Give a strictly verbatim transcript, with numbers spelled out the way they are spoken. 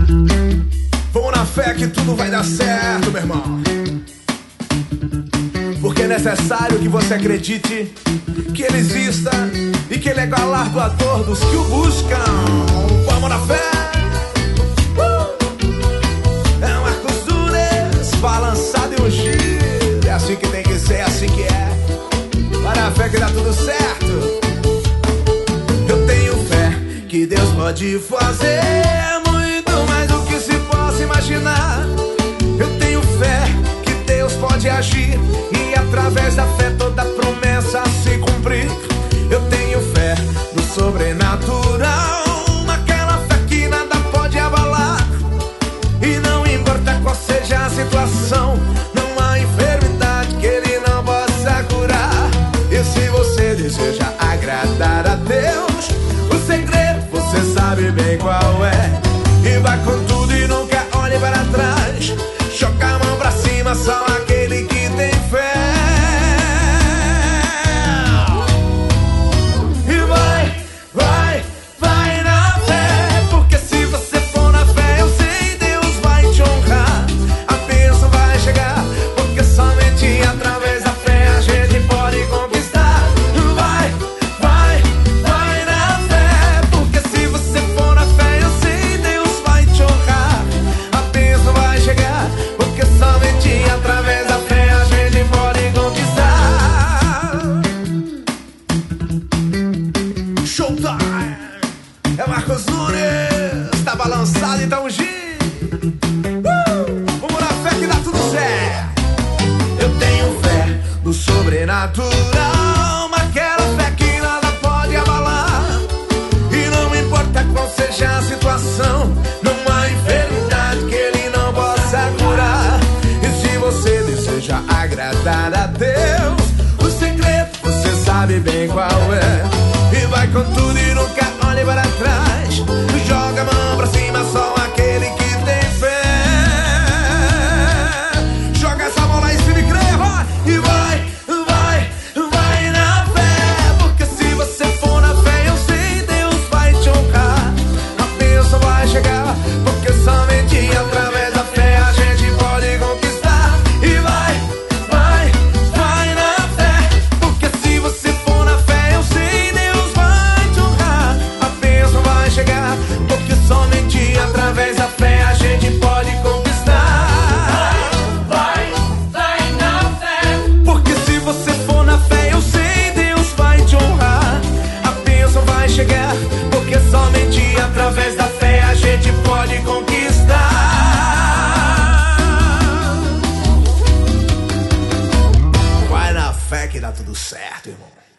Vamos na fé que tudo vai dar certo, meu irmão. Porque é necessário que você acredite que Ele exista e que Ele é galardoador dos que o buscam. Vamos na fé. uh! É um Marcos balançado e ungido. É assim que tem que ser, é assim que é. Vai na fé que dá tudo certo. Eu tenho fé que Deus pode fazer muito mais do que se possa imaginar. Eu tenho fé que Deus pode agir e através da fé toda promessa se cumprir. Eu tenho fé no sobrenatural, naquela fé que nada pode abalar. E não importa qual seja a situação, não há enfermidade que Ele não possa curar. E se você deseja agradar a Deus, o segredo você sabe bem qual é. E vai com tudo e nunca olhe para trás. Joga a mão pra cima, só aquele que tem fé. E vai, vai, vai na fé. Porque se você for na fé, eu sei Deus vai te honrar. A bênção vai chegar, porque somente através da fé a gente pode conquistar. Vai, vai, vai na fé. Porque se você for na fé, eu sei Deus vai te honrar. A bênção vai chegar, porque somente através da fé a gente pode conquistar. Showtime! É Marcos Nunes, tá balançado e tá ungido. Uh! Vamos na fé que dá tudo certo. Eu tenho fé no sobrenatural, naquela fé que nada pode abalar. E não importa qual seja a situação, não há enfermidade que Ele não possa curar. E se você deseja agradar a Deus, o segredo você sabe bem qual é. E vai com tudo e nunca olhe para trás. Joga a mão pra cima, só aquele que tem fé. Joga essa mão lá em cima e creva. E vai, vai, vai na fé. Porque se você for na fé, eu sei Deus vai te honrar. A bênção vai chegar, porque somente através da fé a gente pode conquistar. E vai, vai, vai na fé. Porque se você for na fé, eu sei Deus vai te honrar. A bênção vai chegar, porque somente através da fé a gente pode conquistar. Vai, vai na fé. Porque se você for na fé, eu sei Deus vai te honrar. A bênção vai chegar, porque somente através da fé a gente pode conquistar. Vai na fé que dá tudo certo, irmão.